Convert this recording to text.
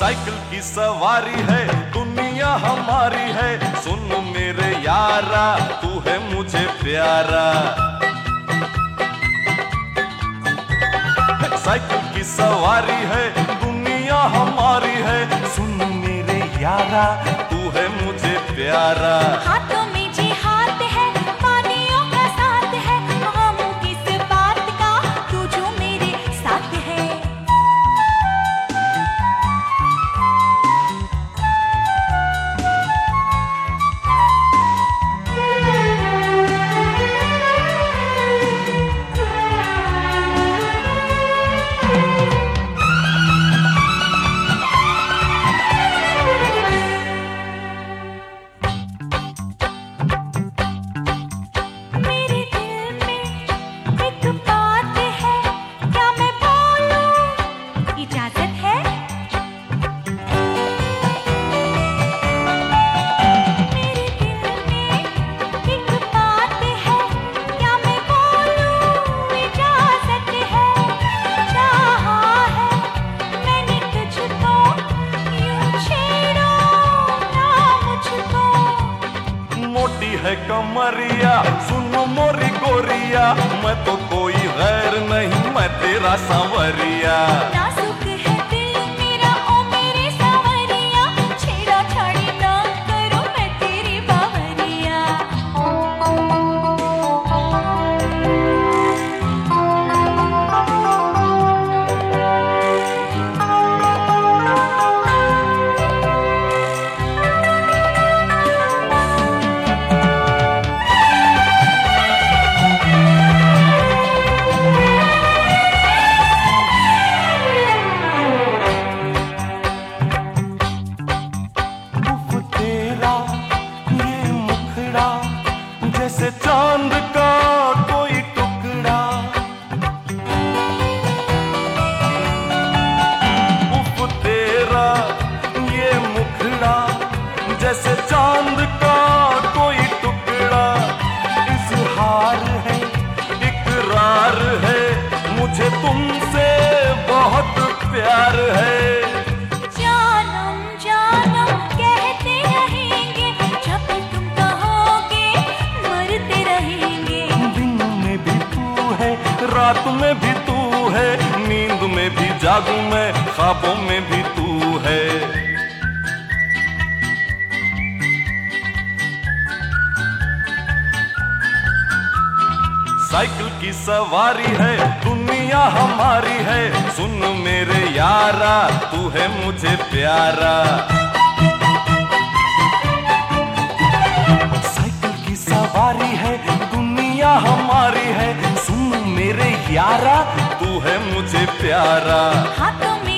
Cycle की सवारी है, दुनिया हमारी है, सुन मेरे यारा तू है मुझे प्यारा। साइकिल की सवारी है, दुनिया हमारी है, सुन मेरे यारा तू है मुझे प्यारा। हाथों में जिहाद है, पानियों का साथ है, हम किस बात का तू जो मेरे साथ है। है कमरिया सुन मोरी गोरिया, मैं तो कोई गैर नहीं, मैं तेरा सांवरिया। नाजुक है दिल मेरा ओ मेरे सांवरिया, छेड़ा छाड़ी ना करो मैं तेरी बावरिया। जैसे चांद का कोई टुकड़ा, उफ तेरा ये मुखड़ा, जैसे चांद का कोई टुकड़ा। इज़हार है इकरार है, मुझे तुमसे बहुत प्यार है। रात में भी तू है, नींद में भी जागूं मैं, ख्वाबों में भी तू है। साइकिल की सवारी है, दुनिया हमारी है, सुन मेरे यारा तू है मुझे प्यारा। साइकिल की सवारी है, दुनिया हमारी है, सुन मेरे यारा तू है मुझे प्यारा। हाथों में